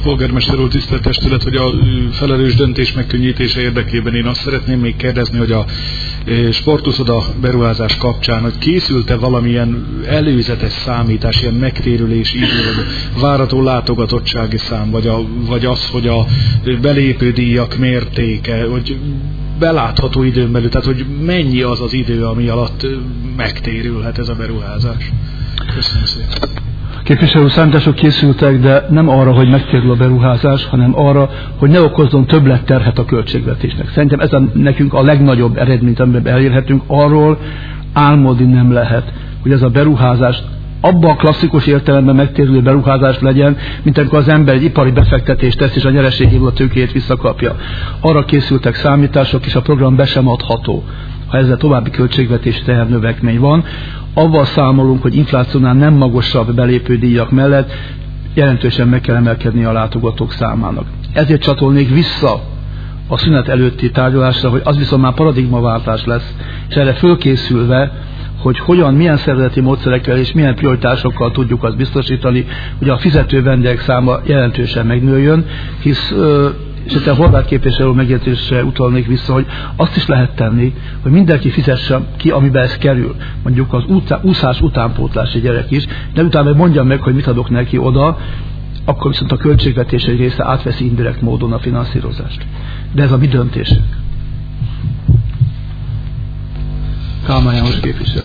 polgármester úr, tisztelt testület, hogy a felelős döntés megkönnyítése érdekében én azt szeretném még kérdezni, hogy a sportuszoda beruházás kapcsán, hogy készült-e valamilyen előzetes számítás, ilyen megtérülési idő, vagy várató látogatottsági szám, vagy az, hogy a belépő díjak mértéke, hogy belátható időn belül, tehát hogy mennyi az az idő, ami alatt megtérülhet ez a beruházás. Köszönöm szépen. Képviselő, számítások készültek, de nem arra, hogy megtérül a beruházás, hanem arra, hogy ne okozzon többletterhet a költségvetésnek. Szerintem ez nekünk a legnagyobb eredményt, amiben elérhetünk, arról álmodni nem lehet, hogy ez a beruházás abban a klasszikus értelemben megtérülő beruházás legyen, mint amikor az ember egy ipari befektetést tesz, és a nyereségéből a tőkéjét visszakapja. Arra készültek számítások, és a program be sem adható, ha ezzel további költségvetési tehernövekmény van. Avval számolunk, hogy inflációnál nem magasabb belépődíjak mellett jelentősen meg kell emelkedni a látogatók számának. Ezért csatolnék vissza a szünet előtti tárgyalásra, hogy az viszont már paradigmaváltás lesz, és erre fölkészülve, hogy hogyan, milyen szervezeti módszerekkel és milyen prioritásokkal tudjuk azt biztosítani, hogy a fizető vendégek száma jelentősen megnőjön, hisz és itt a horvát képviselő megjegyzésre utalnék vissza, hogy azt is lehet tenni, hogy mindenki fizesse ki, amiben ez kerül. Mondjuk az úszás utánpótlási gyerek is, de utána mondjam meg, hogy mit adok neki oda, akkor viszont a költségvetés egy része átveszi indirekt módon a finanszírozást. De ez a mi döntésünk. Kálmán János képviselő.